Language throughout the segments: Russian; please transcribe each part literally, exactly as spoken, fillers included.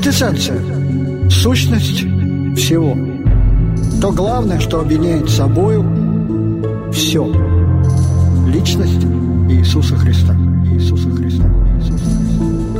квинтэссенция, сущность всего. То главное, что объединяет собою все. Личность Иисуса Христа. Иисуса Христа. Иисуса Христа.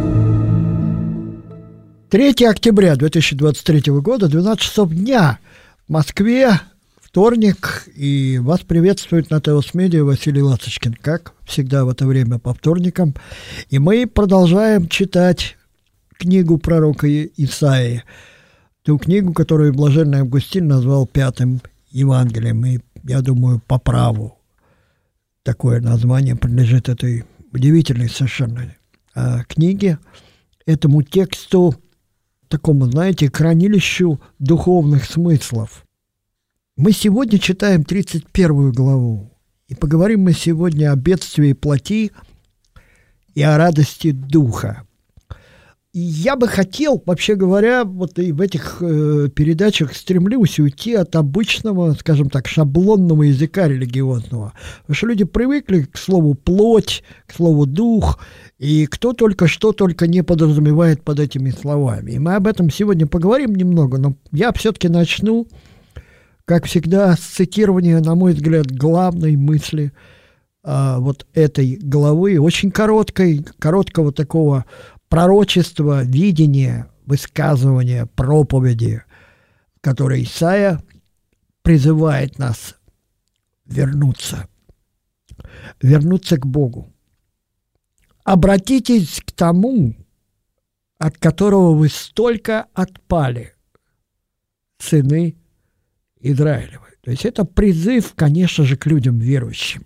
третьего октября две тысячи двадцать третьего года, двенадцать часов дня в Москве, вторник, и вас приветствует на ТЭОС Медиа Василий Ласточкин, как всегда в это время по вторникам. И мы продолжаем читать книгу пророка Исаии, ту книгу, которую блаженный Августин назвал пятым Евангелием, и, я думаю, по праву такое название принадлежит этой удивительной совершенно книге, этому тексту, такому, знаете, хранилищу духовных смыслов. Мы сегодня читаем тридцать первую главу, и поговорим мы сегодня о бедствии плоти и о радости духа. И я бы хотел, вообще говоря, вот и в этих э, передачах стремлюсь уйти от обычного, скажем так, шаблонного языка религиозного. Потому что люди привыкли к слову «плоть», к слову «дух», и кто только что только не подразумевает под этими словами. И мы об этом сегодня поговорим немного, но я все-таки начну, как всегда, с цитирования, на мой взгляд, главной мысли э, вот этой главы, очень короткой, короткого такого пророчества, видения, высказывания, проповеди, которой Исаия призывает нас вернуться, вернуться к Богу. Обратитесь к тому, от которого вы столько отпали, сыны Израилевы. То есть это призыв, конечно же, к людям верующим.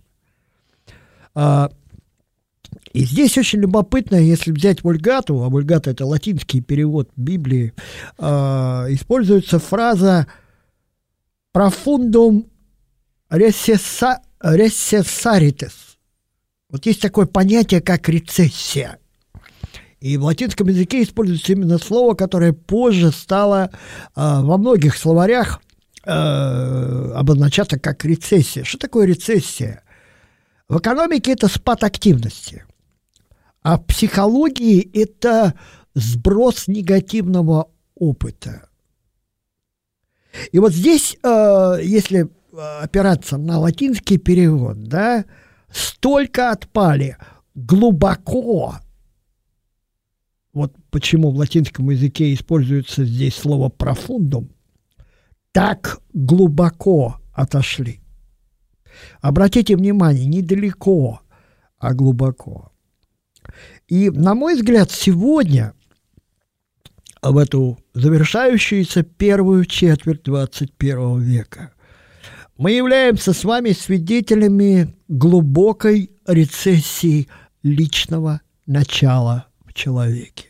И здесь очень любопытно, если взять вульгату, а вульгата – это латинский перевод Библии, э, используется фраза «profundum recessaritis». Вот есть такое понятие, как рецессия. И в латинском языке используется именно слово, которое позже стало э, во многих словарях э, обозначаться как рецессия. Что такое рецессия? В экономике это спад активности. А в психологии это сброс негативного опыта. И вот здесь, э, если опираться на латинский перевод, да, столько отпали, глубоко. Вот почему в латинском языке используется здесь слово «профундум», так глубоко отошли. Обратите внимание, недалеко, а глубоко. И, на мой взгляд, сегодня, в эту завершающуюся первую четверть двадцать первого века, мы являемся с вами свидетелями глубокой рецессии личного начала в человеке.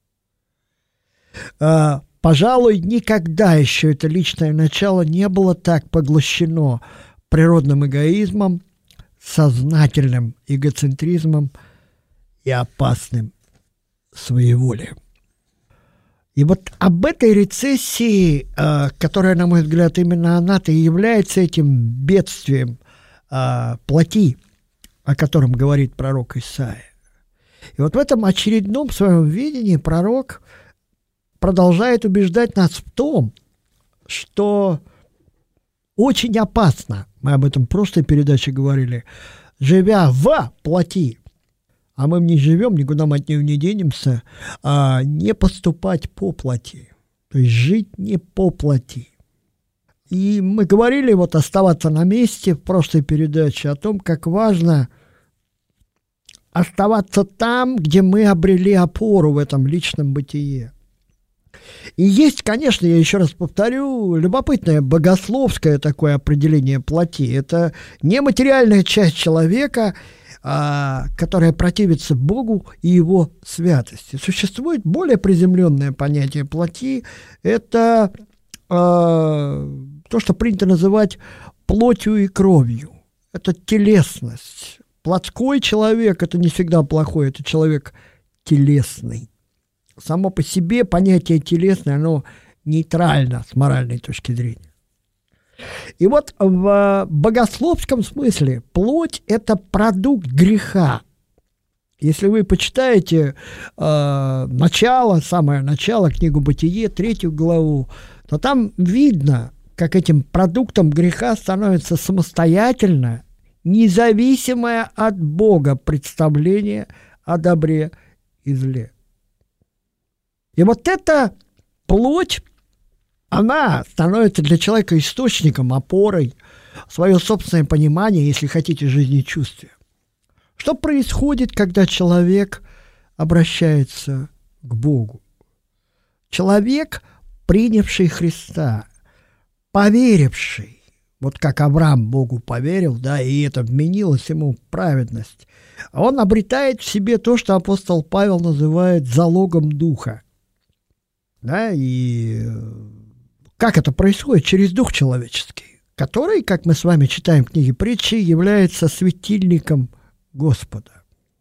Пожалуй, никогда еще это личное начало не было так поглощено природным эгоизмом, сознательным эгоцентризмом и опасным своеволием. И вот об этой рецессии, которая, на мой взгляд, именно она-то и является этим бедствием плоти, о котором говорит пророк Исаия. И вот в этом очередном своем видении пророк продолжает убеждать нас в том, что очень опасно, мы об этом в прошлой передаче говорили, живя в плоти, а мы в ней живем, никуда мы от нее не денемся, а не поступать по плоти, то есть жить не по плоти. И мы говорили, вот оставаться на месте в прошлой передаче о том, как важно оставаться там, где мы обрели опору в этом личном бытие. И есть, конечно, я еще раз повторю, любопытное богословское такое определение плоти. Это нематериальная часть человека, а, которая противится Богу и Его святости. Существует более приземленное понятие плоти. Это а, то, что принято называть плотью и кровью. Это телесность. Плотской человек – это не всегда плохой, это человек телесный. Само по себе понятие телесное, оно нейтрально с моральной точки зрения. И вот в богословском смысле плоть – это продукт греха. Если вы почитаете э, начало, самое начало, книгу «Бытие», третью главу, то там видно, как этим продуктом греха становится самостоятельно, независимое от Бога представление о добре и зле. И вот эта плоть, она становится для человека источником, опорой, свое собственное понимание, если хотите, жизнечувствия. Что происходит, когда человек обращается к Богу? Человек, принявший Христа, поверивший, вот как Авраам Богу поверил, да, и это вменилось ему в праведность, он обретает в себе то, что апостол Павел называет залогом духа. Да, и как это происходит? Через дух человеческий, который, как мы с вами читаем в книге Притчи, является светильником Господа.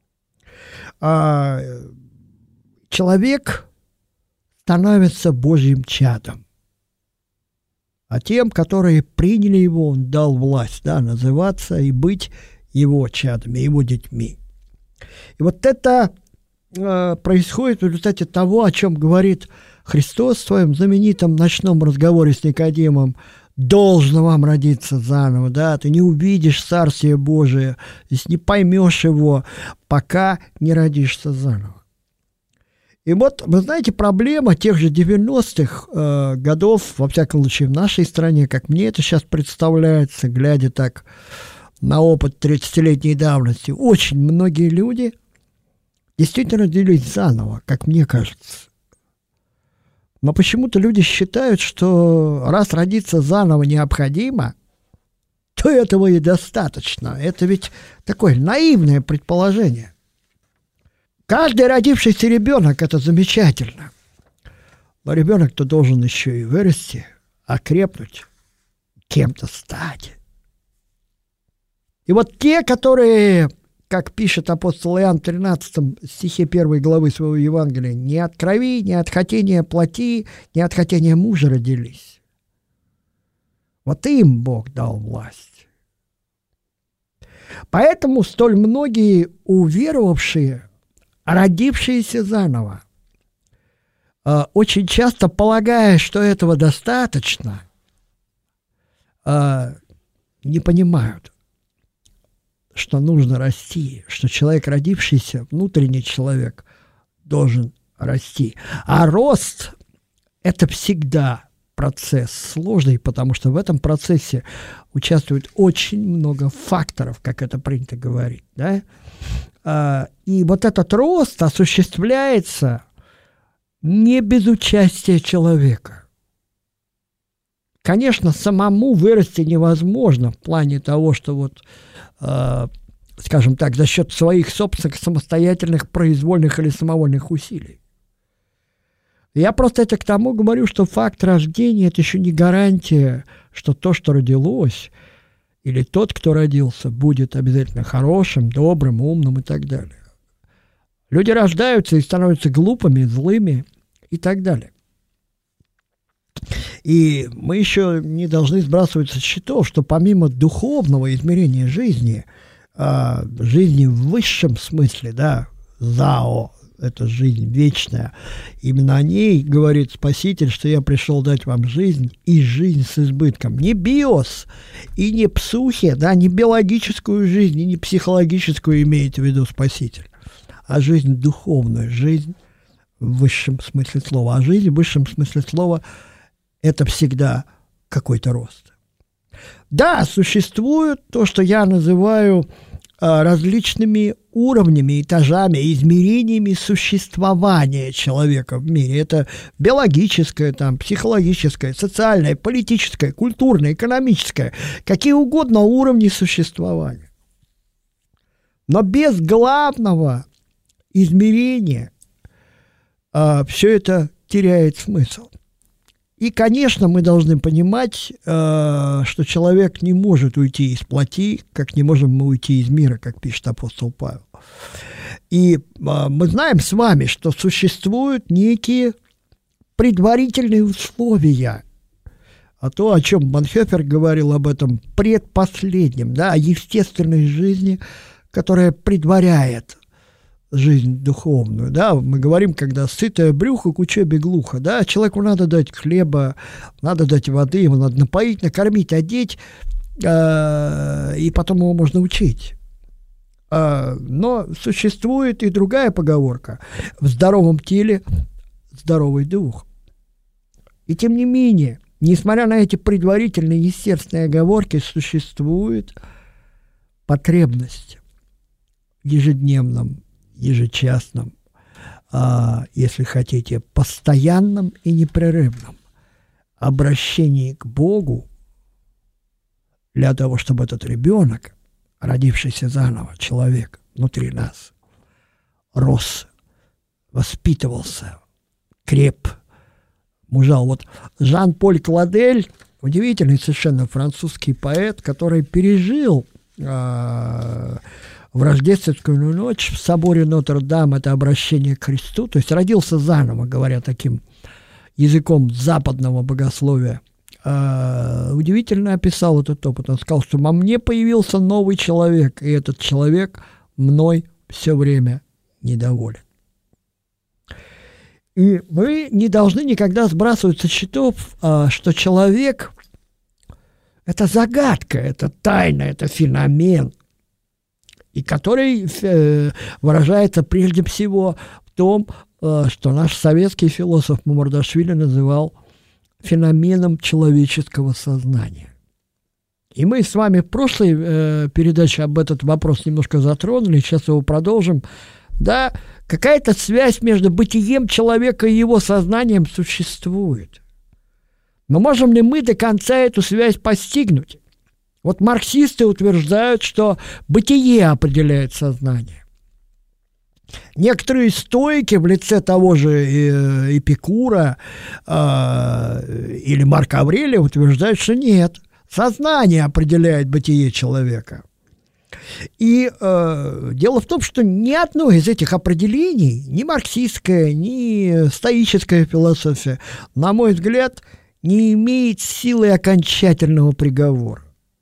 А человек становится Божьим чадом. А тем, которые приняли его, он дал власть, да, называться и быть его чадами, его детьми. И вот это э, происходит в результате того, о чем говорит Христос в своем знаменитом ночном разговоре с Никодимом: должно вам родиться заново, да, ты не увидишь Царствие Божие, если не поймешь его, пока не родишься заново. И вот, вы знаете, проблема тех же девяностых э, годов, во всяком случае в нашей стране, как мне это сейчас представляется, глядя так на опыт тридцатилетней давности, очень многие люди действительно родились заново, как мне кажется. Но почему-то люди считают, что раз родиться заново необходимо, то этого и достаточно. Это ведь такое наивное предположение. Каждый родившийся ребенок – это замечательно. Но ребенок-то должен еще и вырасти, окрепнуть, кем-то стать. И вот те, которые, как пишет апостол Иоанн в тринадцатом стихе первой главы своего Евангелия, не от крови, не от хотения плоти, не от хотения мужа родились. Вот им Бог дал власть. Поэтому столь многие уверовавшие, родившиеся заново, очень часто, полагая, что этого достаточно, не понимают, что нужно расти, что человек, родившийся, внутренний человек, должен расти. А рост – это всегда процесс сложный, потому что в этом процессе участвует очень много факторов, как это принято говорить, да? И вот этот рост осуществляется не без участия человека. Конечно, самому вырасти невозможно в плане того, что вот, э, скажем так, за счет своих собственных самостоятельных произвольных или самовольных усилий. Я просто это к тому говорю, что факт рождения – это еще не гарантия, что то, что родилось, или тот, кто родился, будет обязательно хорошим, добрым, умным и так далее. Люди рождаются и становятся глупыми, злыми и так далее. И мы еще не должны сбрасывать со счетов, что помимо духовного измерения жизни, жизни в высшем смысле, да, зао, это жизнь вечная, именно о ней говорит Спаситель, что я пришел дать вам жизнь и жизнь с избытком. Не биос и не псухи, да, не биологическую жизнь и не психологическую имеет в виду Спаситель, а жизнь духовную, жизнь в высшем смысле слова. А жизнь в высшем смысле слова – это всегда какой-то рост. Да, существует то, что я называю различными уровнями, этажами, измерениями существования человека в мире. Это биологическое, там, психологическое, социальное, политическое, культурное, экономическое, какие угодно уровни существования. Но без главного измерения а, все это теряет смысл. И, конечно, мы должны понимать, э, что человек не может уйти из плоти, как не можем мы уйти из мира, как пишет апостол Павел. И э, мы знаем с вами, что существуют некие предварительные условия, а то, о чем Бонхёфер говорил об этом предпоследнем, да, о естественной жизни, которая предваряет жизнь духовную, да, мы говорим, когда сытое брюхо к учебе глухо, да, человеку надо дать хлеба, надо дать воды, его надо напоить, накормить, одеть, э, и потом его можно учить. Э, но существует и другая поговорка: в здоровом теле здоровый дух. И тем не менее, несмотря на эти предварительные естественные оговорки, существует потребность в ежедневном, ежечасном, а, если хотите, постоянном и непрерывном обращении к Богу для того, чтобы этот ребенок, родившийся заново человек внутри нас, рос, воспитывался, креп, мужал. Вот Жан-Поль Кладель, удивительный совершенно французский поэт, который пережил а, в рождественскую ночь в соборе Нотр-Дам это обращение к Христу, то есть родился заново, говоря таким языком западного богословия. А, удивительно описал этот опыт. Он сказал, что во мне появился новый человек, и этот человек мной все время недоволен. И мы не должны никогда сбрасывать со счетов, а, что человек – это загадка, это тайна, это феномен, и который э, выражается прежде всего в том, э, что наш советский философ Мамардашвили называл феноменом человеческого сознания. И мы с вами в прошлой э, передаче об этот вопрос немножко затронули, сейчас его продолжим. Да, какая-то связь между бытием человека и его сознанием существует. Но можем ли мы до конца эту связь постигнуть? Вот марксисты утверждают, что бытие определяет сознание. Некоторые стоики в лице того же Эпикура э, или Марка Аврелия утверждают, что нет, сознание определяет бытие человека. И э, дело в том, что ни одно из этих определений, ни марксистская, ни стоическая философия, на мой взгляд, не имеет силы окончательного приговора.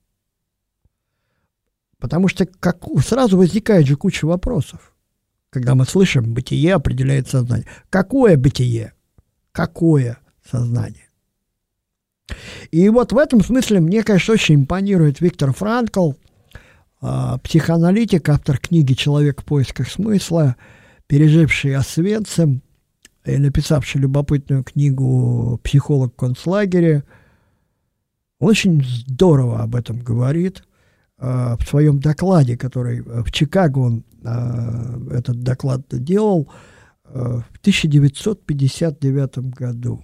Потому что как, сразу возникает же куча вопросов, когда мы слышим «бытие определяет сознание». Какое бытие? Какое сознание? И вот в этом смысле мне, конечно, очень импонирует Виктор Франкл, психоаналитик, автор книги «Человек в поисках смысла», переживший Освенцим и написавший любопытную книгу «Психолог в концлагере». Он очень здорово об этом говорит в своем докладе, который в Чикаго он этот доклад делал в тысяча девятьсот пятьдесят девятом году.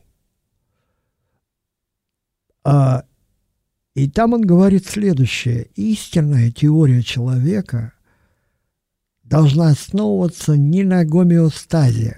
И там он говорит следующее: истинная теория человека должна основываться не на гомеостазе.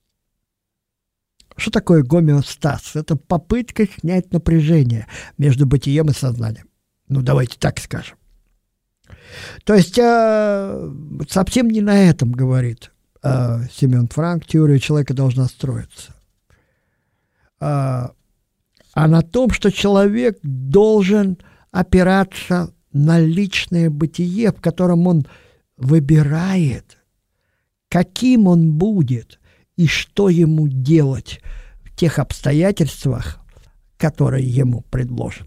Что такое гомеостаз? Это попытка снять напряжение между бытием и сознанием. Ну, давайте так скажем. То есть э, совсем не на этом говорит э, Семен Франк, теория человека должна строиться. Э, а на том, что человек должен опираться на личное бытие, в котором он выбирает, каким он будет и что ему делать в тех обстоятельствах, которые ему предложены.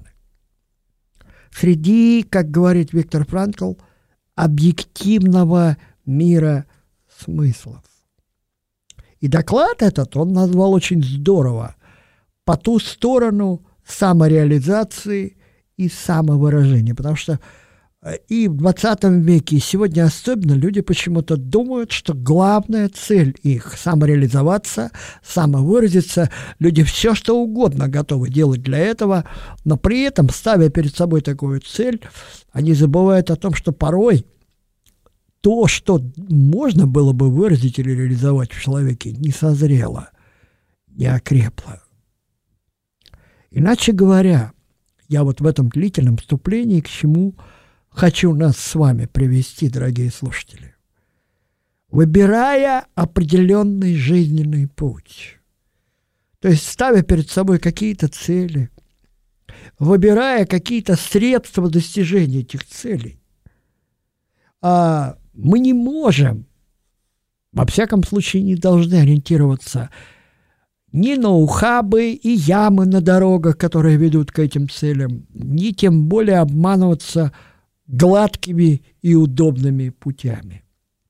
Среди, как говорит Виктор Франкл, объективного мира смыслов. И доклад этот он назвал очень здорово: «По ту сторону самореализации и самовыражения». Потому что и в двадцатом веке, и сегодня особенно, люди почему-то думают, что главная цель их – самореализоваться, самовыразиться. Люди все, что угодно готовы делать для этого, но при этом, ставя перед собой такую цель, они забывают о том, что порой то, что можно было бы выразить или реализовать в человеке, не созрело, не окрепло. Иначе говоря, я вот в этом длительном вступлении к чему хочу нас с вами привести, дорогие слушатели. Выбирая определенный жизненный путь, то есть ставя перед собой какие-то цели, выбирая какие-то средства достижения этих целей, мы не можем во всяком случае, не должны ориентироваться ни на ухабы и ямы на дорогах, которые ведут к этим целям, ни тем более обманываться гладкими и удобными путями.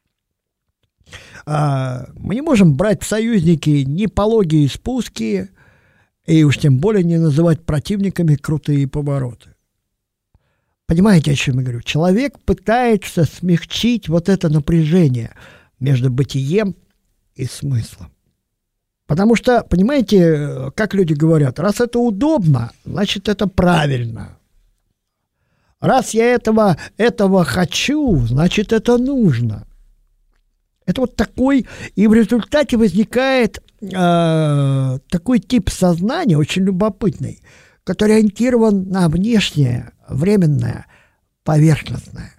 А мы не можем брать в союзники ни пологие спуски, и уж тем более не называть противниками крутые повороты. Понимаете, о чем я говорю? Человек пытается смягчить вот это напряжение между бытием и смыслом. Потому что, понимаете, как люди говорят, раз это удобно, значит, это правильно. Раз я этого, этого хочу, значит, это нужно. Это вот такой, и в результате возникает э, такой тип сознания, очень любопытный, который ориентирован на внешнее, временное, поверхностное.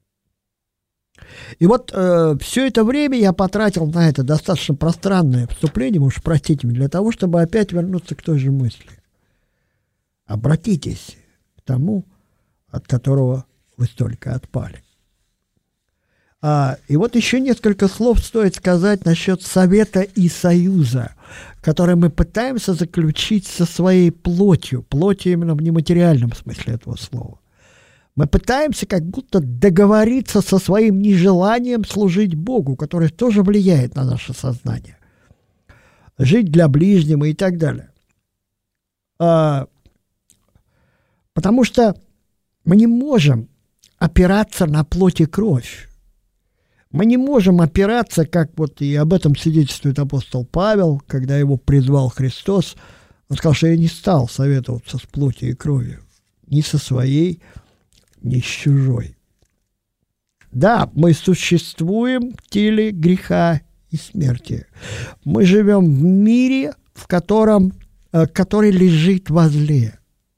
И вот э, все это время я потратил на это достаточно пространное вступление, уж простите меня, для того, чтобы опять вернуться к той же мысли. Обратитесь к тому, от которого вы столько отпали. А, и вот еще несколько слов стоит сказать насчет совета и союза, который мы пытаемся заключить со своей плотью, плотью именно в нематериальном смысле этого слова. Мы пытаемся как будто договориться со своим нежеланием служить Богу, который тоже влияет на наше сознание. Жить для ближнего и так далее. А, потому что мы не можем опираться на плоть и кровь. Мы не можем опираться, как вот и об этом свидетельствует апостол Павел, когда его призвал Христос. Он сказал, что я не стал советоваться с плотью и кровью, ни со своей, ни с чужой. Да, мы существуем в теле греха и смерти. Мы живем в мире, в котором, который лежит возле.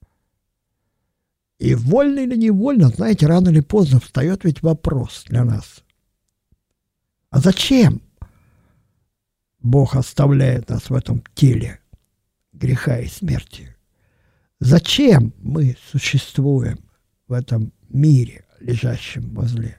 И вольно или невольно, знаете, рано или поздно встает ведь вопрос для нас. А зачем Бог оставляет нас в этом теле греха и смерти? Зачем мы существуем в этом мире, лежащем возле?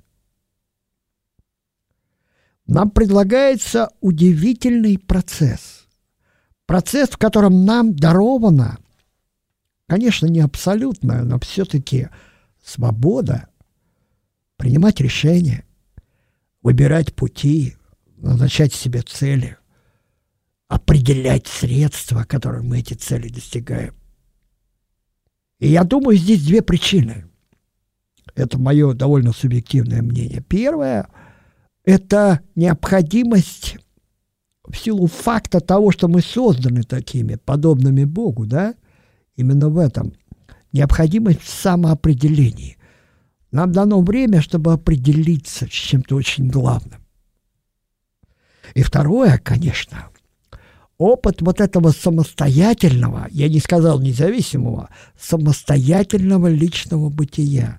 Нам предлагается удивительный процесс. Процесс, в котором нам даровано, конечно, не абсолютная, но все-таки свобода принимать решения, выбирать пути, назначать себе цели, определять средства, которыми мы эти цели достигаем. И я думаю, здесь две причины. Это мое довольно субъективное мнение. Первое – это необходимость в силу факта того, что мы созданы такими, подобными Богу, да? Именно в этом. Необходимость в самоопределении. Нам дано время, чтобы определиться с чем-то очень главным. И второе, конечно, опыт вот этого самостоятельного, я не сказал независимого, самостоятельного личного бытия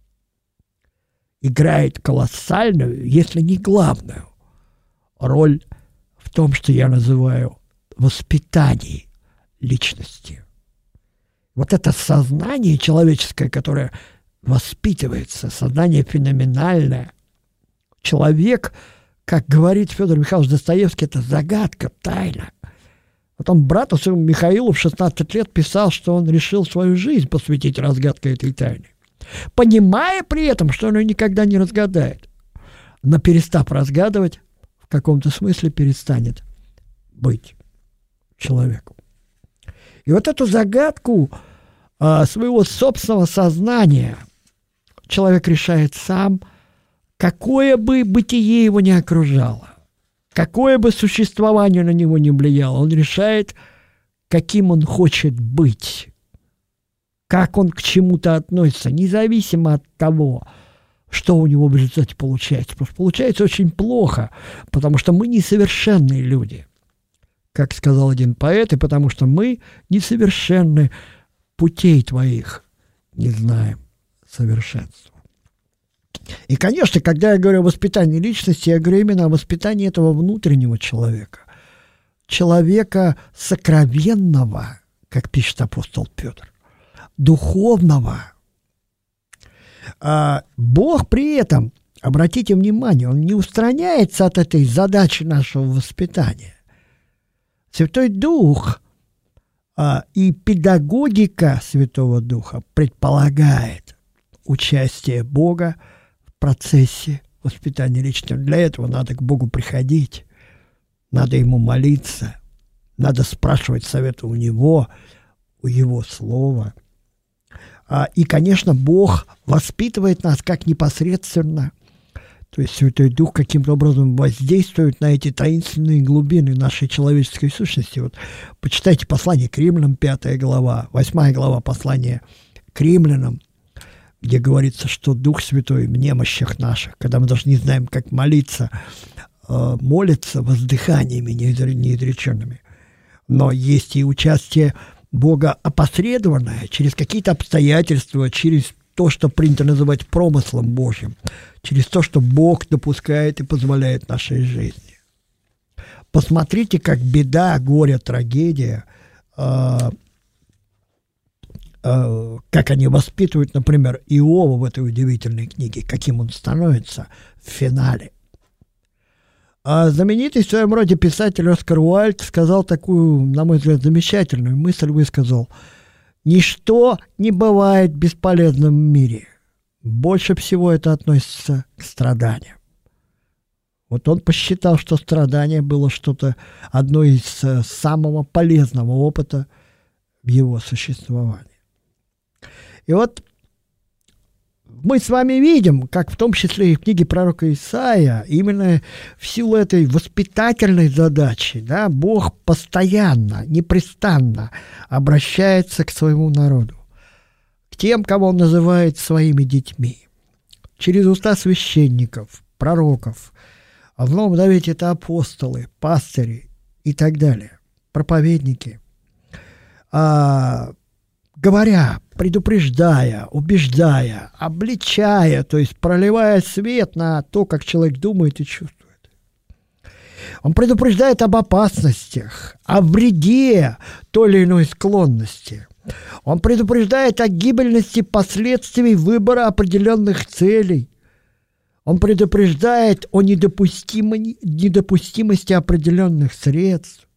играет колоссальную, если не главную, роль в том, что я называю воспитанием личности. Вот это сознание человеческое, которое воспитывается, сознание феноменальное. Человек, как говорит Федор Михайлович Достоевский, это загадка, тайна. Потом брату своему Михаилу в шестнадцать лет писал, что он решил свою жизнь посвятить разгадке этой тайны, понимая при этом, что он ее никогда не разгадает. Но перестав разгадывать, в каком-то смысле перестанет быть человеком. И вот эту загадку а, своего собственного сознания человек решает сам, какое бы бытие его ни окружало, какое бы существование на него ни влияло, он решает, каким он хочет быть, как он к чему-то относится, независимо от того, что у него в результате получается. Потому что получается очень плохо, потому что мы несовершенные люди, как сказал один поэт, и потому что мы несовершенны, путей твоих не знаем совершенства. И, конечно, когда я говорю о воспитании личности, я говорю именно о воспитании этого внутреннего человека, человека сокровенного, как пишет апостол Петр, духовного. А Бог при этом обратите внимание, он не устраняется от этой задачи нашего воспитания. Святой Дух а, и педагогика Святого Духа предполагает участие Бога в процессе воспитания личности. Для этого надо к Богу приходить, надо Ему молиться, надо спрашивать совета у Него, у Его Слова. А, и, конечно, Бог воспитывает нас как непосредственно. То есть Святой Дух каким-то образом воздействует на эти таинственные глубины нашей человеческой сущности. Вот почитайте послание к Римлянам, пятая глава, восьмая глава послания к Римлянам, где говорится, что Дух Святой в немощах наших, когда мы даже не знаем, как молиться, э, молится воздыханиями неизреченными. Но есть и участие Бога опосредованное через какие-то обстоятельства, через то, что принято называть промыслом Божьим, через то, что Бог допускает и позволяет в нашей жизни. Посмотрите, как беда, горе, трагедия, э, э, как они воспитывают, например, Иова в этой удивительной книге, каким он становится в финале. А знаменитый в своем роде писатель Оскар Уайльд сказал такую, на мой взгляд, замечательную мысль, высказал: «Ничто не бывает бесполезным в мире. Больше всего это относится к страданиям». Вот он посчитал, что страдание было что-то, одно из самого полезного опыта в его существовании. И вот мы с вами видим, как в том числе и в книге пророка Исаия, именно в силу этой воспитательной задачи, да, Бог постоянно, непрестанно обращается к своему народу, к тем, кого он называет своими детьми, через уста священников, пророков, а в Новом Завете это апостолы, пастыри и так далее, проповедники, а, говоря, предупреждая, убеждая, обличая, то есть проливая свет на то, как человек думает и чувствует. Он предупреждает об опасностях, о вреде той или иной склонности. Он предупреждает о гибельности последствий выбора определенных целей. Он предупреждает о недопустимой, недопустимости определенных средств.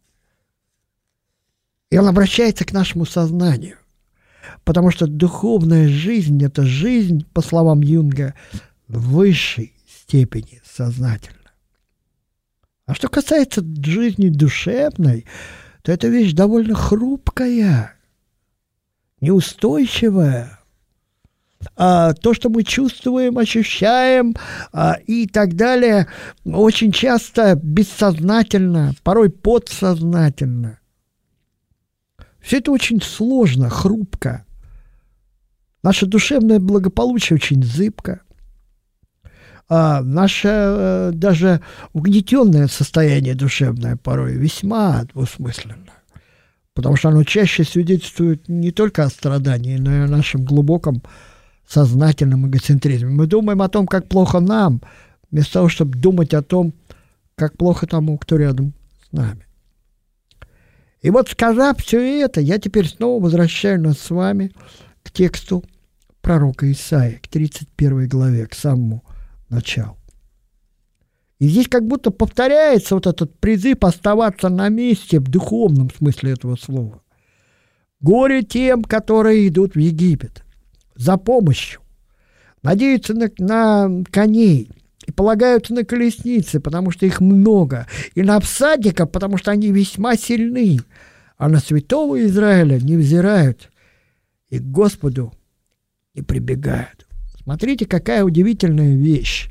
И он обращается к нашему сознанию. Потому что духовная жизнь – это жизнь, по словам Юнга, в высшей степени сознательна. А что касается жизни душевной, то это вещь довольно хрупкая, неустойчивая. А то, что мы чувствуем, ощущаем а, и так далее, очень часто бессознательно, порой подсознательно. Все это очень сложно, хрупко. Наше душевное благополучие очень зыбко. А наше э, даже угнетенное состояние душевное порой весьма двусмысленно. Потому что оно чаще свидетельствует не только о страдании, но и о нашем глубоком сознательном эгоцентризме. Мы думаем о том, как плохо нам, вместо того, чтобы думать о том, как плохо тому, кто рядом с нами. И вот, сказав все это, я теперь снова возвращаю нас с вами к тексту пророка Исаии, к тридцать первой главе, к самому началу. И здесь как будто повторяется вот этот призыв оставаться на месте в духовном смысле этого слова. «Горе тем, которые идут в Египет за помощью, надеются на, на коней и полагаются на колесницы, потому что их много, и на всадников, потому что они весьма сильны, а на святого Израиля не взирают и к Господу не прибегают». Смотрите, какая удивительная вещь.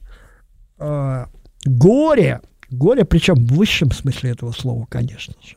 Горе, горе, причем в высшем смысле этого слова, конечно же.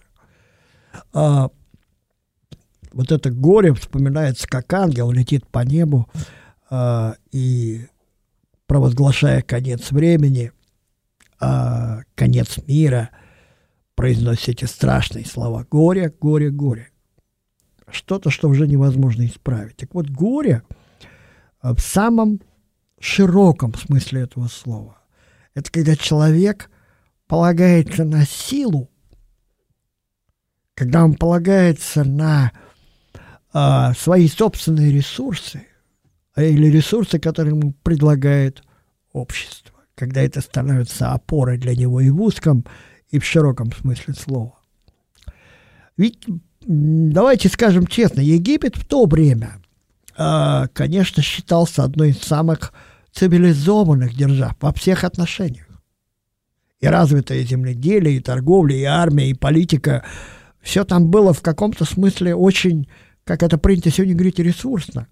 Вот это горе вспоминается, как ангел летит по небу и, провозглашая конец времени, конец мира, произносит эти страшные слова: горе, горе, горе. Что-то, что уже невозможно исправить. Так вот, горе в самом широком смысле этого слова — это когда человек полагается на силу, когда он полагается на а, свои собственные ресурсы или ресурсы, которые ему предлагает общество. когда это становится опорой для него и в узком, и в широком смысле слова. Ведь, давайте скажем честно, Египет в то время, конечно, считался одной из самых цивилизованных держав во всех отношениях. И развитое земледелие, и торговля, и армия, и политика, все там было в каком-то смысле очень, как это принято сегодня говорить, ресурсно.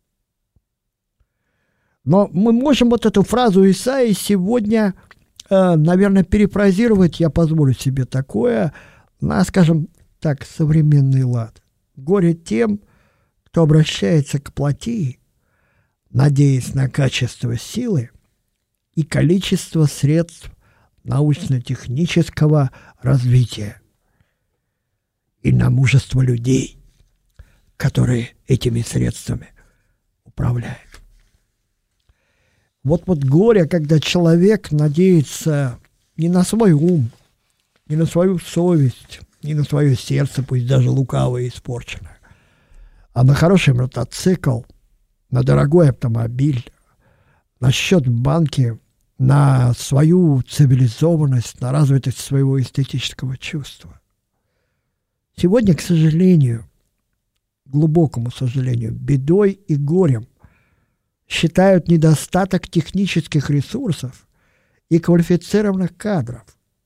Но мы можем вот эту фразу Исаии сегодня, э, наверное, перефразировать, я позволю себе такое, на, скажем так, современный лад. Горе тем, кто обращается к плоти, надеясь на качество силы и количество средств научно-технического развития и на мужество людей, которые этими средствами управляют. Вот, вот горе, когда человек надеется не на свой ум, не на свою совесть, не на свое сердце, пусть даже лукавое и испорченное, а на хороший мотоцикл, на дорогой автомобиль, на счет в банке, на свою цивилизованность, на развитость своего эстетического чувства. Сегодня, к сожалению, глубокому сожалению, бедой и горем считают недостаток технических ресурсов и квалифицированных кадров.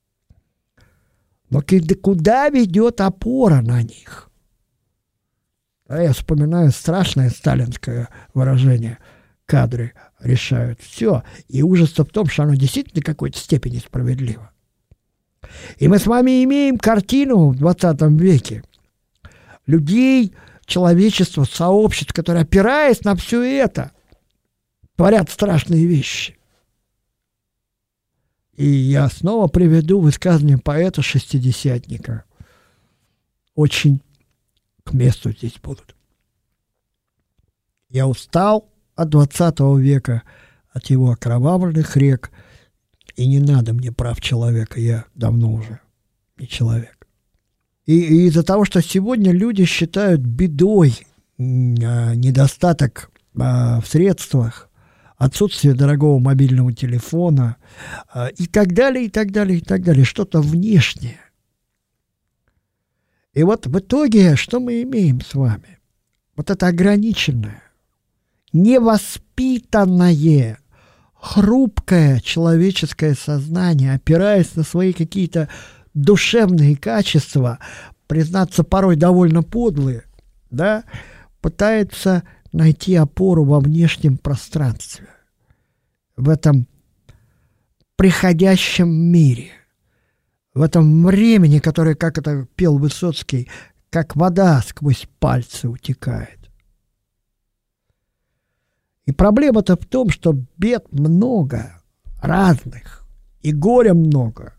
Но куда ведет опора на них? А я вспоминаю страшное сталинское выражение: кадры решают все. И ужас в том, что оно действительно в какой-то степени справедливо. И мы с вами имеем картину в двадцатом веке людей, человечества, сообществ, которые, опираясь на все это, творят страшные вещи. И я снова приведу высказывание поэта-шестидесятника. Очень к месту здесь будут. Я устал от двадцатого века, от его окровавленных рек, и не надо мне прав человека, я давно уже не человек. И, и из-за того, что сегодня люди считают бедой а, недостаток а, в средствах, отсутствие дорогого мобильного телефона а, и так далее, и так далее, и так далее, что-то внешнее. И вот в итоге, что мы имеем с вами? Вот это ограниченное, невоспитанное, хрупкое человеческое сознание, опираясь на свои какие-то душевные качества, признаться, порой довольно подлые, да, пытается найти опору во внешнем пространстве, в этом приходящем мире, в этом времени, которое, как это пел Высоцкий, как вода сквозь пальцы утекает. И проблема-то в том, что бед много, разных, и горя много.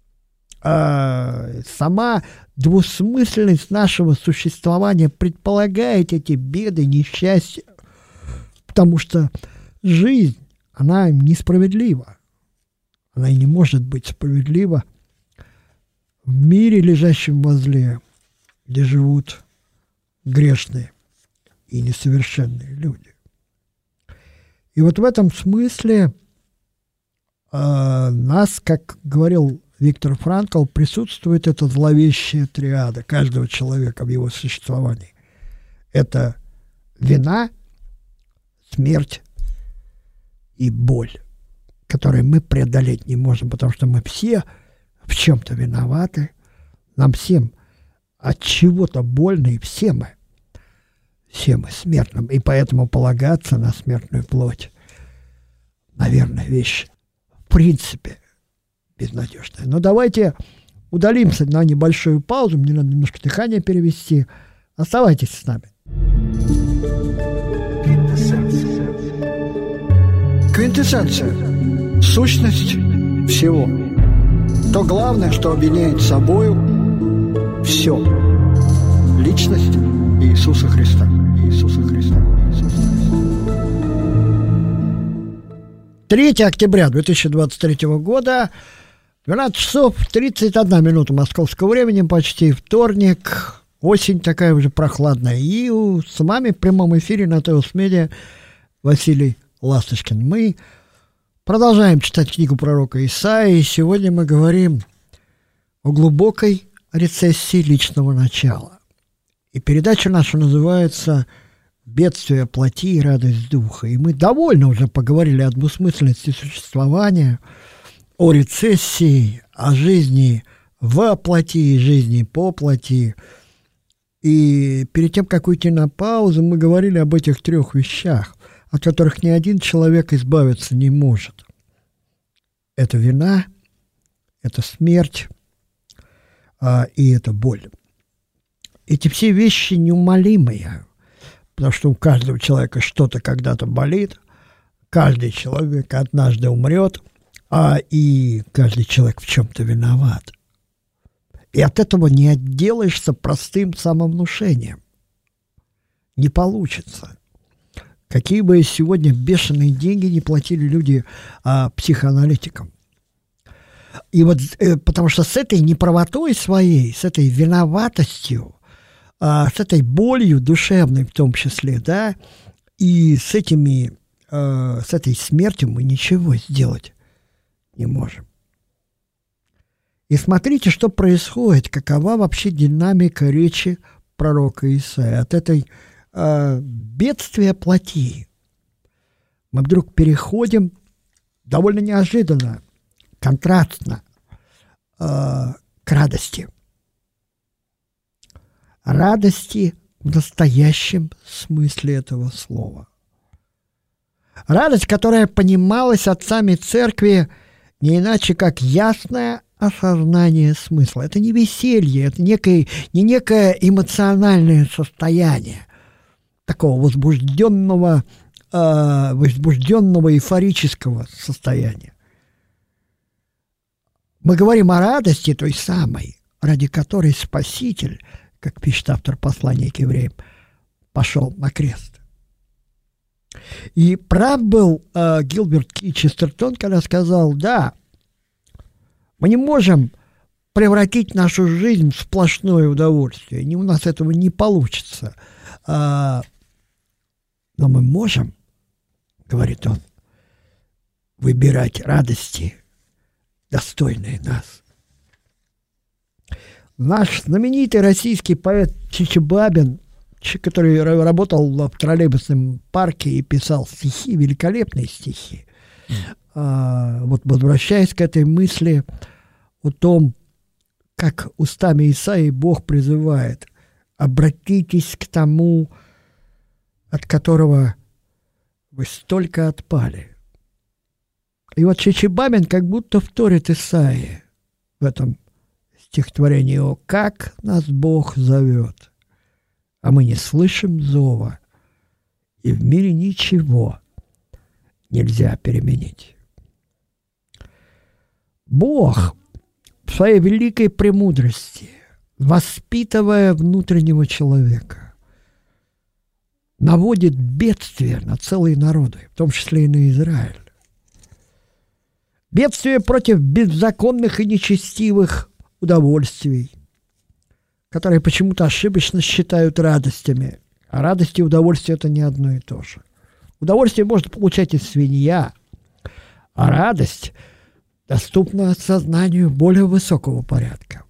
А сама двусмысленность нашего существования предполагает эти беды, несчастья, потому что жизнь, она несправедлива. Она и не может быть справедлива в мире, лежащем возле, где живут грешные и несовершенные люди. И вот в этом смысле э, нас, как говорил Виктор Франкл, присутствует эта зловещая триада каждого человека в его существовании. Это вина, смерть и боль, которые мы преодолеть не можем, потому что мы все в чем-то виноваты, нам всем от чего-то больно, и все мы, все мы смертным, и поэтому полагаться на смертную плоть, наверное, вещь в принципе безнадежная. Но давайте удалимся на небольшую паузу, мне надо немножко дыхание перевести. Оставайтесь с нами. Квинтэссенция. Сущность всего. То главное, что объединяет собою все. Личность Иисуса Христа. Иисуса Христа. Иисуса Христа. третьего октября две тысячи двадцать третьего года, двенадцать часов тридцать одна минута московского времени, почти вторник, осень такая уже прохладная. И с вами в прямом эфире на ТЭОС Медиа Василий Ласточкин. Мы Продолжаем читать книгу пророка Исаии. Сегодня мы говорим о глубокой рецессии личного начала. И передача наша называется «Бедствие плоти и радость духа». И мы довольно уже поговорили о двусмысленности существования, о рецессии, о жизни в плоти и жизни по плоти. И перед тем, как уйти на паузу, мы говорили об этих трех вещах, от которых ни один человек избавиться не может. Это вина, это смерть а, и это боль. Эти все вещи неумолимые, потому что у каждого человека что-то когда-то болит, каждый человек однажды умрет, а и каждый человек в чем-то виноват. И от этого не отделаешься простым самовнушением. Не получится. Какие бы сегодня бешеные деньги не платили люди а, психоаналитикам. И вот э, потому что с этой неправотой своей, с этой виноватостью, а, с этой болью душевной в том числе, да, и с этими, э, с этой смертью мы ничего сделать не можем. И смотрите, что происходит, какова вообще динамика речи пророка Исаии. От этой э, бедствия плоти мы вдруг переходим довольно неожиданно, контрастно э, к радости. Радости в настоящем смысле этого слова. Радость, которая понималась отцами церкви не иначе, как ясное осознание смысла. Это не веселье, это некое, не некое эмоциональное состояние такого возбужденного, э, возбужденного эйфорического состояния. Мы говорим о радости той самой, ради которой Спаситель, как пишет автор послания к евреям, пошел на крест. И прав был э, Гилберт Ки Честертон, когда сказал, да, мы не можем превратить нашу жизнь в сплошное удовольствие. У нас этого не получится. А, но мы можем, говорит он, выбирать радости, достойные нас. Наш знаменитый российский поэт Чичибабин, который работал в троллейбусном парке и писал стихи, великолепные стихи, mm. а, вот возвращаясь к этой мысли о том, как устами Исаии Бог призывает: обратитесь к тому, от которого вы столько отпали. И вот Чичибабин как будто вторит Исаии в этом стихотворении: «О, как нас Бог зовет, а мы не слышим зова, и в мире ничего нельзя переменить». Бог в своей великой премудрости, воспитывая внутреннего человека, наводит бедствие на целые народы, в том числе и на Израиль. Бедствие против беззаконных и нечестивых удовольствий, которые почему-то ошибочно считают радостями. А радость и удовольствие – это не одно и то же. Удовольствие можно получать и свинья, а радость доступна сознанию более высокого порядка.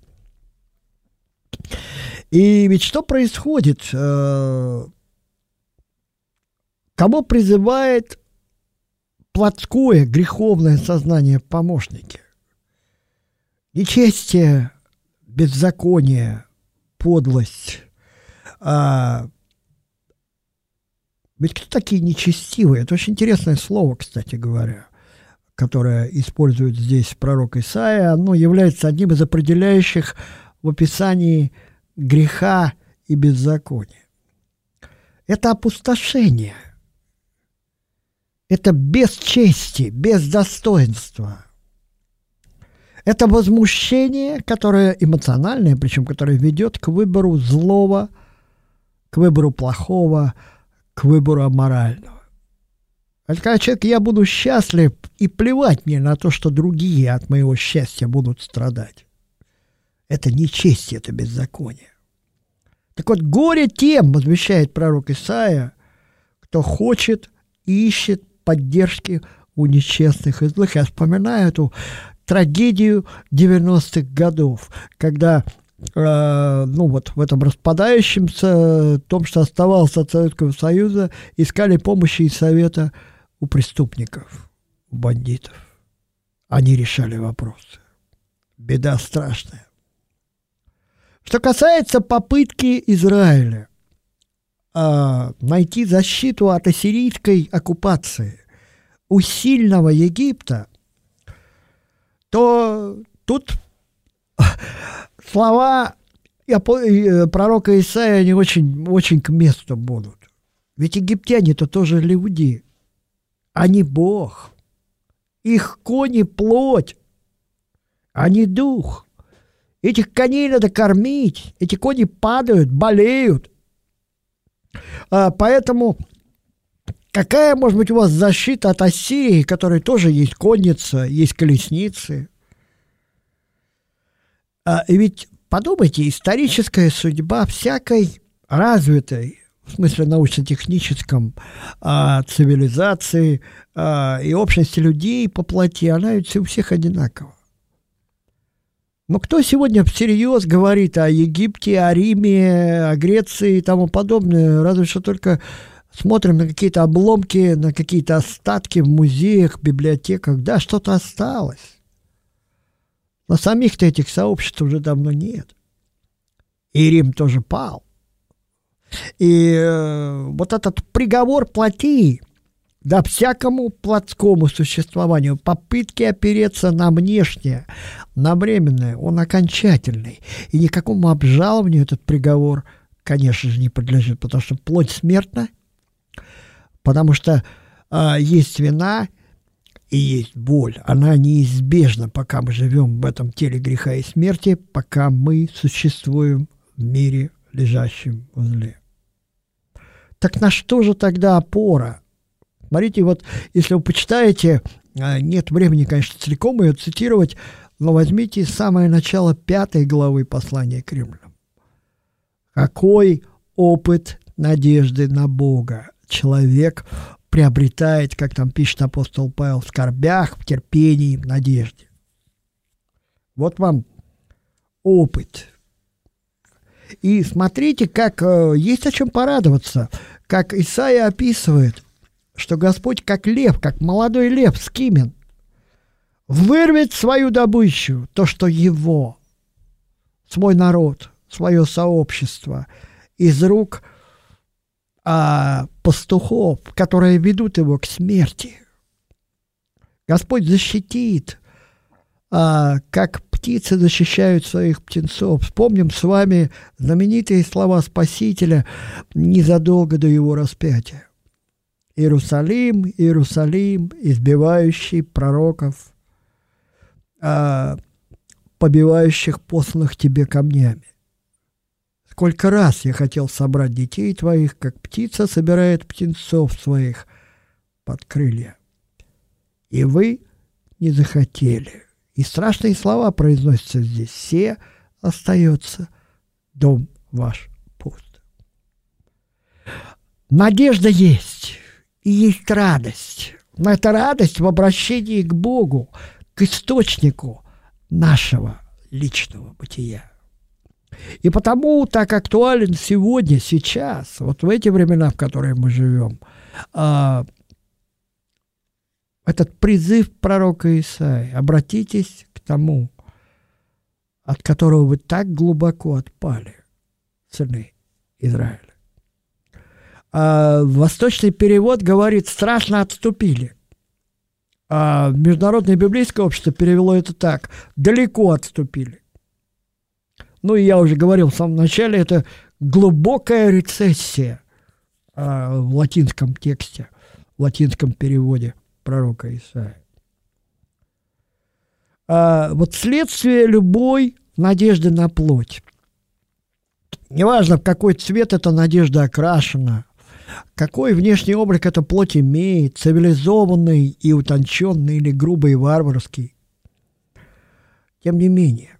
И ведь что происходит? Кого призывает плотское, греховное сознание помощники? Нечестие, беззаконие, подлость. А, ведь кто такие нечестивые? Это очень интересное слово, кстати говоря, которое использует здесь пророк Исаия. Оно является одним из определяющих в описании греха и беззакония. Это опустошение. Это без чести, без достоинства. Это возмущение, которое эмоциональное, причем которое ведет к выбору злого, к выбору плохого, к выбору аморального. Это когда человек: я буду счастлив, и плевать мне на то, что другие от моего счастья будут страдать. Это нечестие, это беззаконие. Так вот, горе тем, возвещает пророк Исаия, кто хочет и ищет поддержки у нечестных и злых. Я вспоминаю эту трагедию девяностых годов, когда э, ну вот в этом распадающемся, том, что оставалось от Советского Союза, искали помощи и совета у преступников, у бандитов. Они решали вопросы. Беда страшная. Что касается попытки Израиля э, найти защиту от ассирийской оккупации у сильного Египта, то тут слова пророка Исаия, они очень, очень к месту будут. Ведь египтяне-то тоже люди. Они Бог. Их кони плоть, а не дух. Этих коней надо кормить. Эти кони падают, болеют. А, поэтому какая может быть у вас защита от Ассирии, которой тоже есть конница, есть колесницы? А, и ведь подумайте, историческая судьба всякой развитой, в смысле научно-техническом, а, цивилизации а, и общности людей по плоти, она ведь у всех одинакова. Но кто сегодня всерьез говорит о Египте, о Риме, о Греции и тому подобное? Разве что только смотрим на какие-то обломки, на какие-то остатки в музеях, библиотеках. Да, что-то осталось. Но самих-то этих сообществ уже давно нет. И Рим тоже пал. И э, вот этот приговор плоти, да, всякому плотскому существованию, попытки опереться на внешнее, на временное, он окончательный. И никакому обжалованию этот приговор, конечно же, не подлежит, потому что плоть смертна, потому что э, есть вина и есть боль. Она неизбежна, пока мы живем в этом теле греха и смерти, пока мы существуем в мире, лежащем в зле. Так на что же тогда опора? Смотрите, вот если вы почитаете, нет времени, конечно, целиком ее цитировать, но возьмите самое начало пятой главы послания к римлянам. Какой опыт надежды на Бога человек приобретает, как там пишет апостол Павел, в скорбях, в терпении, в надежде. Вот вам опыт. И смотрите, как э, есть о чем порадоваться, как Исаия описывает, что Господь как лев, как молодой лев, скимен, вырвет свою добычу, то, что его, свой народ, свое сообщество, из рук а, пастухов, которые ведут его к смерти. Господь защитит, а, как птицы защищают своих птенцов. Вспомним с вами знаменитые слова Спасителя незадолго до его распятия. Иерусалим, Иерусалим, избивающий пророков, а, побивающих посланных тебе камнями. Сколько раз я хотел собрать детей твоих, как птица собирает птенцов своих под крылья. И вы не захотели. И страшные слова произносятся здесь. Все остается дом ваш пуст. Надежда есть. И есть радость. Но это радость в обращении к Богу, к источнику нашего личного бытия. И потому так актуален сегодня, сейчас, вот в эти времена, в которые мы живем, а, этот призыв пророка Исаии: обратитесь к тому, от которого вы так глубоко отпали, сыны Израиля. А восточный перевод говорит: страшно отступили. А Международное библейское общество перевело это так: далеко отступили. Ну и я уже говорил в самом начале, это глубокая рецессия а, в латинском тексте, в латинском переводе пророка Исаии. А, вот следствие любой надежды на плоть. Неважно, в какой цвет эта надежда окрашена, какой внешний облик эта плоть имеет, цивилизованный и утонченный или грубый и варварский. Тем не менее,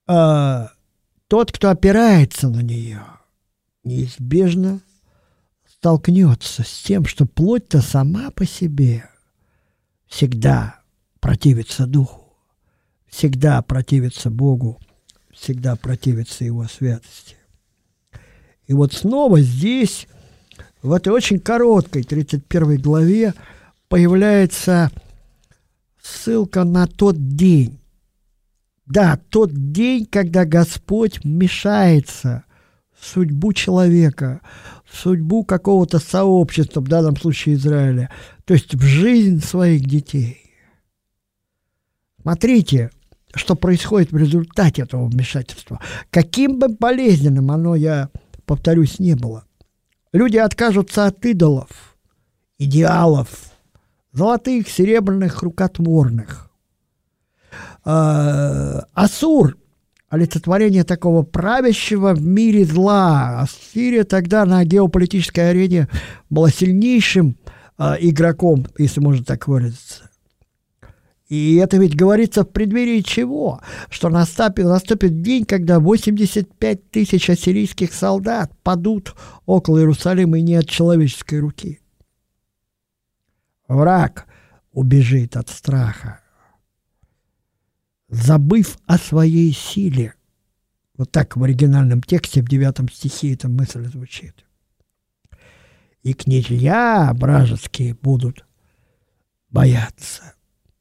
тот, кто опирается на нее, неизбежно столкнется с тем, что плоть-то сама по себе всегда противится Духу, всегда противится Богу, всегда противится Его святости. И вот снова здесь, в этой очень короткой тридцать первой главе, появляется ссылка на тот день. Да, тот день, когда Господь вмешается в судьбу человека, в судьбу какого-то сообщества, в данном случае Израиля, то есть в жизнь своих детей. Смотрите, что происходит в результате этого вмешательства. Каким бы болезненным оно, я повторюсь, не было. Люди откажутся от идолов, идеалов, золотых, серебряных, рукотворных. Ассур, олицетворение такого правящего в мире зла. Ассирия тогда на геополитической арене была сильнейшим э, игроком, если можно так выразиться. И это ведь говорится в преддверии чего? Что наступит, наступит день, когда восемьдесят пять тысяч ассирийских солдат падут около Иерусалима и не от человеческой руки. Враг убежит от страха, забыв о своей силе. Вот так в оригинальном тексте в девятом стихе эта мысль звучит. И князья вражеские будут бояться.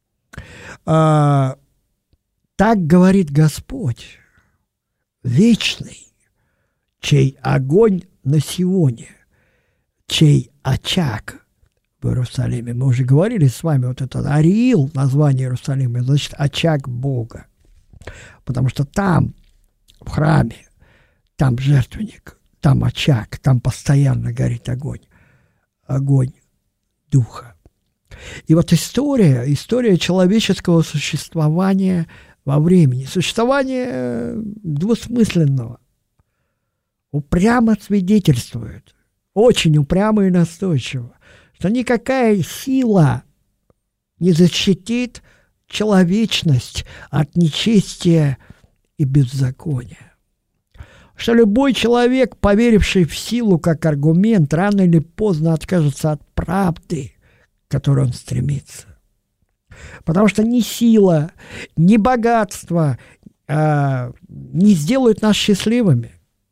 А, так говорит Господь, вечный, чей огонь на Сионе, чей очаг в Иерусалиме. Мы уже говорили с вами, вот это Ариил, название Иерусалима, значит, очаг Бога. Потому что там, в храме, там жертвенник, там очаг, там постоянно горит огонь. Огонь Духа. И вот история, история человеческого существования во времени, существования двусмысленного, упрямо свидетельствует, очень упрямо и настойчиво, что никакая сила не защитит человечность от нечестия и беззакония. Что любой человек, поверивший в силу как аргумент, рано или поздно откажется от правды, к которой он стремится. Потому что ни сила, ни богатство а, не сделают нас счастливыми.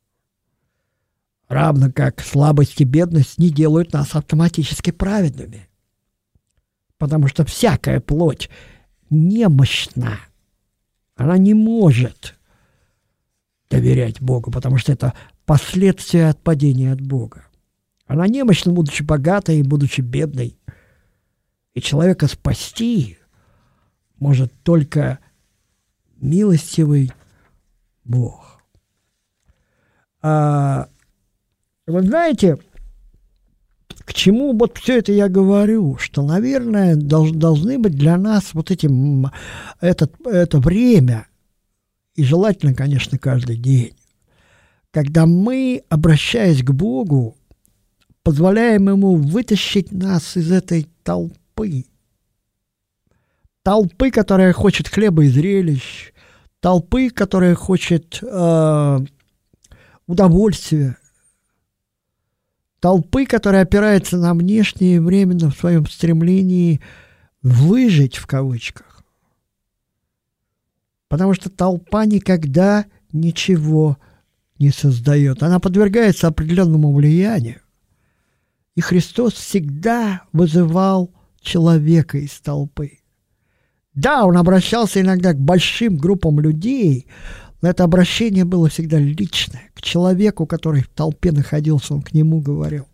Равно как слабость и бедность не делают нас автоматически праведными. Потому что всякая плоть немощна. Она не может доверять Богу, потому что это последствия от падения от Бога. Она немощна, будучи богатой и будучи бедной. И человека спасти может только милостивый Бог. А, вы знаете, к чему вот все это я говорю, что, наверное, долж, должны быть для нас вот эти, этот, это время, и желательно, конечно, каждый день, когда мы, обращаясь к Богу, позволяем Ему вытащить нас из этой толпы. Толпы, которая хочет хлеба и зрелищ, толпы, которая хочет э, удовольствия, толпы, которая опирается на внешнее временно в своем стремлении выжить, в кавычках. Потому что толпа никогда ничего не создает. Она подвергается определенному влиянию. И Христос всегда вызывал человека из толпы. Да, он обращался иногда к большим группам людей, но это обращение было всегда личное. К человеку, который в толпе находился, он к нему говорил.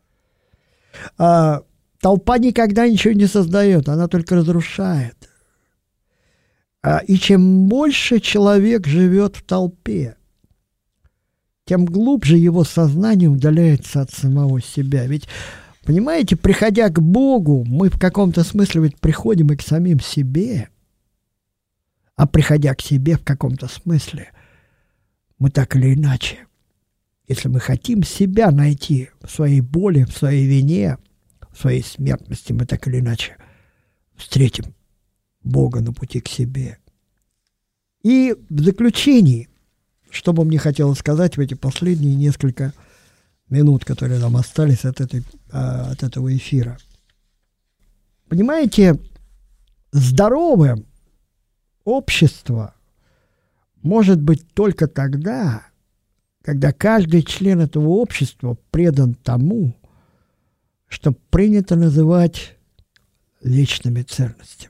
А, толпа никогда ничего не создает, она только разрушает. А, и чем больше человек живет в толпе, тем глубже его сознание удаляется от самого себя. Ведь, понимаете, приходя к Богу, мы в каком-то смысле ведь приходим и к самим себе. А приходя к себе в каком-то смысле, мы так или иначе, если мы хотим себя найти в своей боли, в своей вине, в своей смертности, мы так или иначе встретим Бога на пути к себе. И в заключении, что бы мне хотелось сказать в эти последние несколько минут, которые нам остались от, этой, от этого эфира. Понимаете, здоровое общество может быть только тогда, когда каждый член этого общества предан тому, что принято называть вечными ценностями.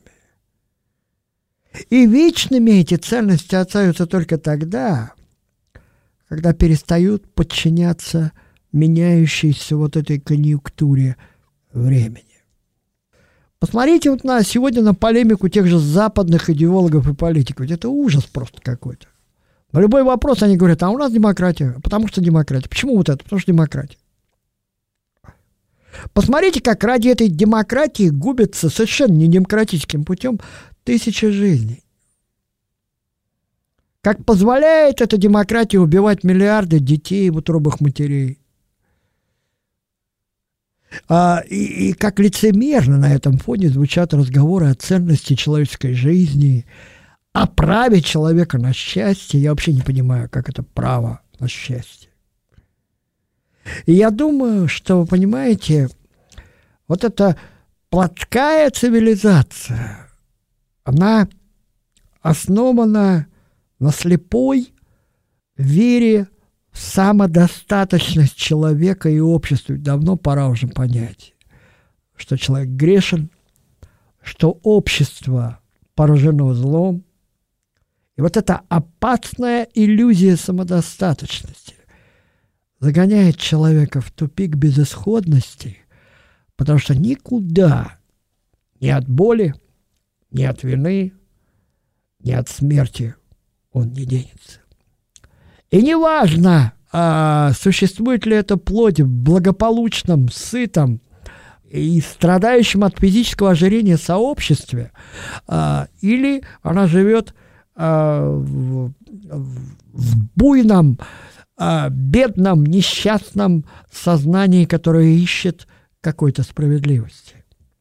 И вечными эти ценности остаются только тогда, когда перестают подчиняться меняющейся вот этой конъюнктуре времени. Посмотрите вот на сегодня на полемику тех же западных идеологов и политиков. Это ужас просто какой-то. На любой вопрос они говорят, а у нас демократия. Потому что демократия. Почему вот это? Потому что демократия. Посмотрите, как ради этой демократии губятся совершенно недемократическим путем тысячи жизней. Как позволяет эта демократия убивать миллиарды детей в утробах матерей. А, и, и как лицемерно на этом фоне звучат разговоры о ценности человеческой жизни, о праве человека на счастье. Я вообще не понимаю, как это право на счастье. И я думаю, что, вы понимаете, вот эта плотская цивилизация, она основана на слепой вере в самодостаточность человека и общества. Давно пора уже понять, что человек грешен, что общество поражено злом. И вот эта опасная иллюзия самодостаточности загоняет человека в тупик безысходности, потому что никуда, ни от боли, ни от вины, ни от смерти он не денется. И неважно, а, существует ли эта плоть в благополучном, сытом и страдающем от физического ожирения сообществе, а, или она живет а, в, в буйном, а, бедном, несчастном сознании, которое ищет какой-то справедливости.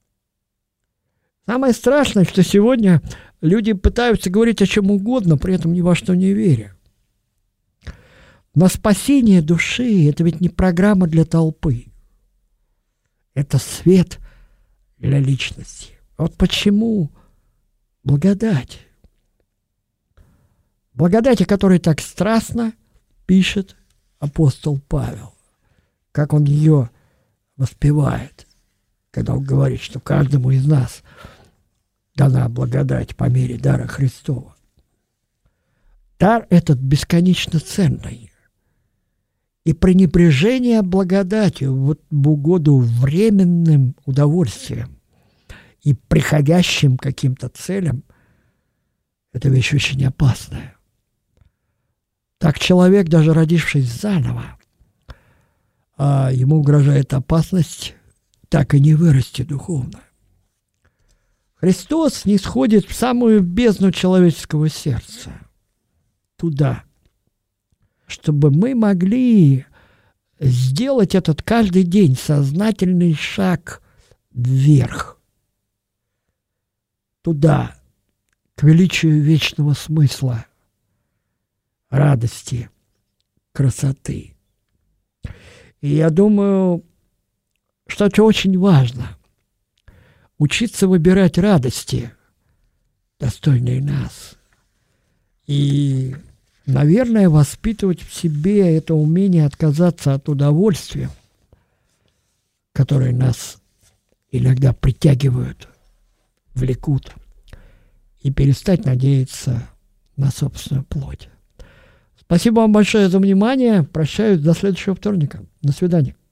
Самое страшное, что сегодня люди пытаются говорить о чем угодно, при этом ни во что не веря. Но спасение души – это ведь не программа для толпы. Это свет для личности. Вот почему благодать. Благодать, о которой так страстно пишет апостол Павел. Как он ее воспевает, когда он говорит, что каждому из нас дана благодать по мере дара Христова. Дар этот бесконечно ценный. И пренебрежение благодатью вот в угоду временным удовольствием и приходящим каким-то целям – это вещь очень опасная. Так человек, даже родившись заново, а ему угрожает опасность так и не вырасти духовно. Христос нисходит в самую бездну человеческого сердца, туда, чтобы мы могли сделать этот каждый день сознательный шаг вверх, туда, к величию вечного смысла, радости, красоты. И я думаю, что это очень важно – учиться выбирать радости, достойные нас, и, наверное, воспитывать в себе это умение отказаться от удовольствия, которые нас иногда притягивают, влекут, и перестать надеяться на собственную плоть. Спасибо вам большое за внимание. Прощаюсь до следующего вторника. До свидания.